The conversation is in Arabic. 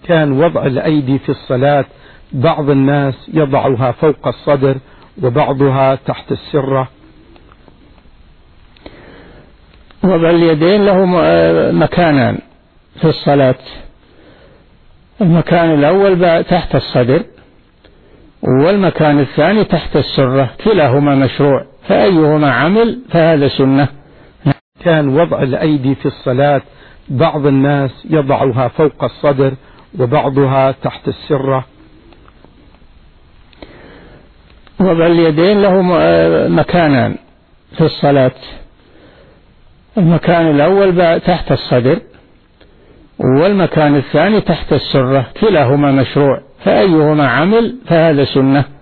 كان وضع الأيدي في الصلاة بعض الناس يضعها فوق الصدر وبعضها تحت السرة. وضع اليدين له مكانان في الصلاة، المكان الأول تحت الصدر والمكان الثاني تحت السرة، كلاهما مشروع، فأيهما عمل فهذا سنة. كان وضع الأيدي في الصلاة بعض الناس يضعها فوق الصدر وبعضها تحت السرة. وضع اليدين له مكانان في الصلاة، المكان الأول تحت الصدر والمكان الثاني تحت السرة، كلاهما مشروع، فأيهما عمل فهذا سنة.